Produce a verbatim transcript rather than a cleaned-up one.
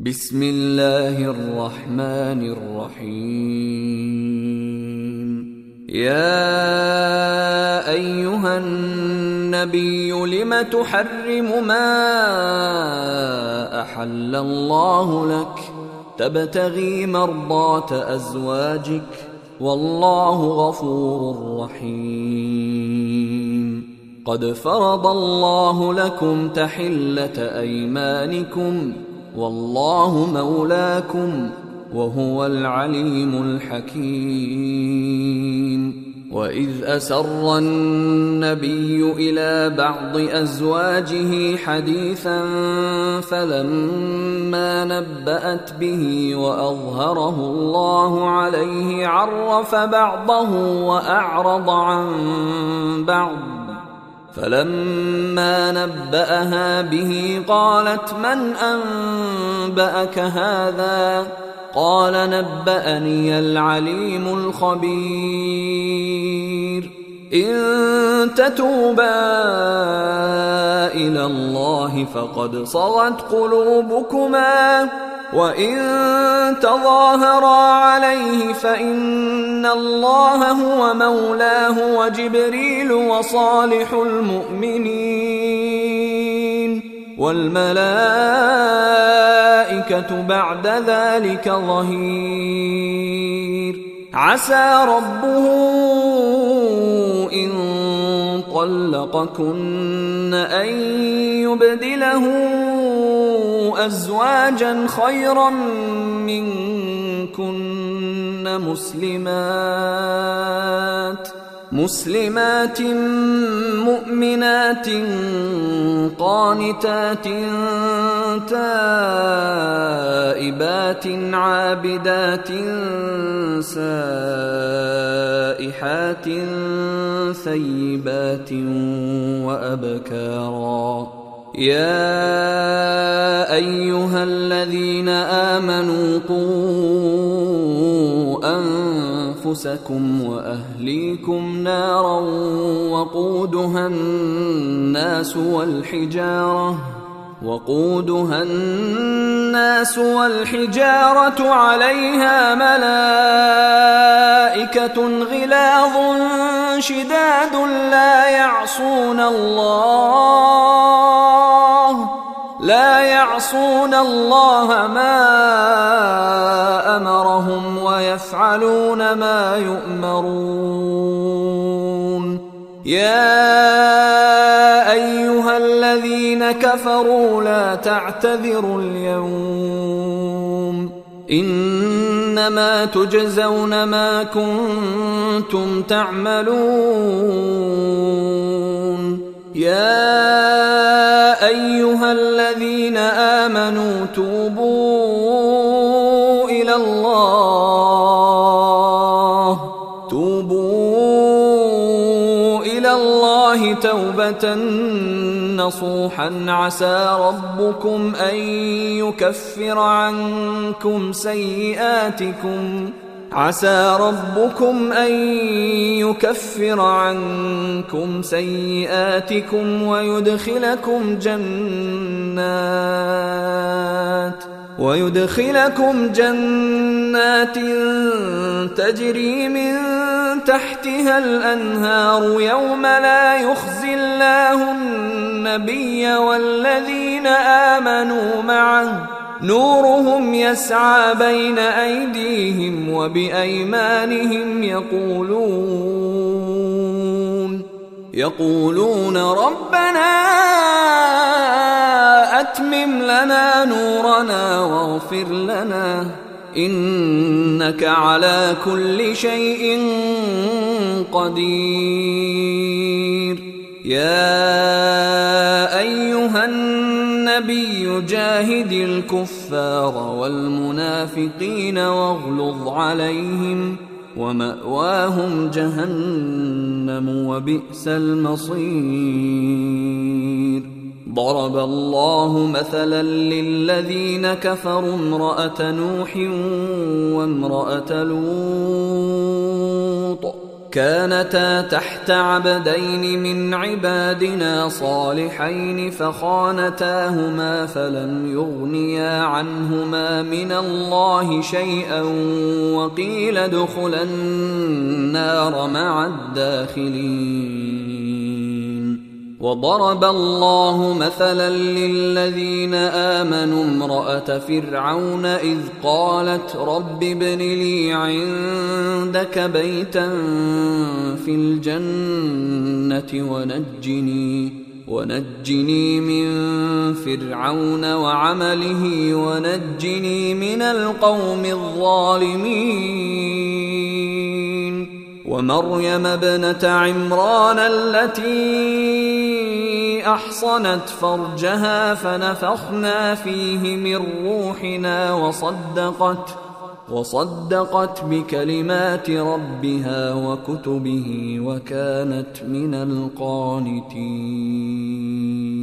بسم الله الرحمن الرحيم. يا أيها النبي لم تحرم ما أحل الله لك تبتغي مرضات أزواجك والله غفور رحيم. قد فرض الله لكم تحلة أيمانكم والله مولاكم وهو العليم الحكيم. وإذ أسر النبي إلى بعض أزواجه حديثا فلما نبأت به وأظهره الله عليه عرف بعضه وأعرض عن بعض، فلما نبأها به قالت من أنبأك هذا؟ قال نبأني العليم الخبير. إن تتوبا إلى الله فقد صغت قلوبكما وإن تظاهرا عليه فإن الله هو مولاه وجبريل وصالح المؤمنين والملائكة بعد ذلك ظهير. عسى ربه إن طلقكن أن يبدله أزواجا خيرا منكن مسلمات مسلمات مؤمنات قانتات تائبات عابدات سائحات ثيبات وأبكارا. يا أيها الذين آمنوا قوا أنفسكم وأهليكم نارا وقودها الناس والحجارة وقودها الناس والحجارة عليها ملائكة غلاظ شداد لا يعصون الله لا يعصون الله ما أمرهم ويفعلون ما يؤمرون. يا أيها الذين كفروا لا تعتذروا اليوم إنما تجزون ما كنتم تعملون. يا أيها الذين آمنوا توبوا إلى الله توبوا إلى الله توبة نصوحا عسى ربكم أن يكفر عنكم سيئاتكم عسى ربكم أن يكفر عنكم سيئاتكم ويدخلكم جنات ويدخلكم جنات تجري من تحتها الأنهار يوم لا يخزي الله النبي والذين آمنوا معه نورهم يسعى بين أيديهم وبأيمانهم يقولون يقولون ربنا أتمم لنا نورنا واغفر لنا إنك على كل شيء قدير. يا أيها النبي جاهد الكفار والمنافقين واغلظ عليهم ومأواهم جهنم وبئس المصير. ضرب الله مثلا للذين كفروا امرأة نوح وامرأة لوط كانتا تحت عبدين من عبادنا صالحين فخانتاهما فلم يغنيا عنهما من الله شيئا وقيل ادخلا النار مع الداخلين. وضرب الله مثلا للذين آمنوا امرأة فرعون إذ قالت رب ابن لي عندك بيتا في الجنة ونجني, ونجني من فرعون وعمله ونجني من القوم الظالمين. ومريم ابنة عمران التي أحصنت فرجها فنفخنا فيه من روحنا وصدقت, وصدقت بكلمات ربها وكتبه وكانت من القانتين.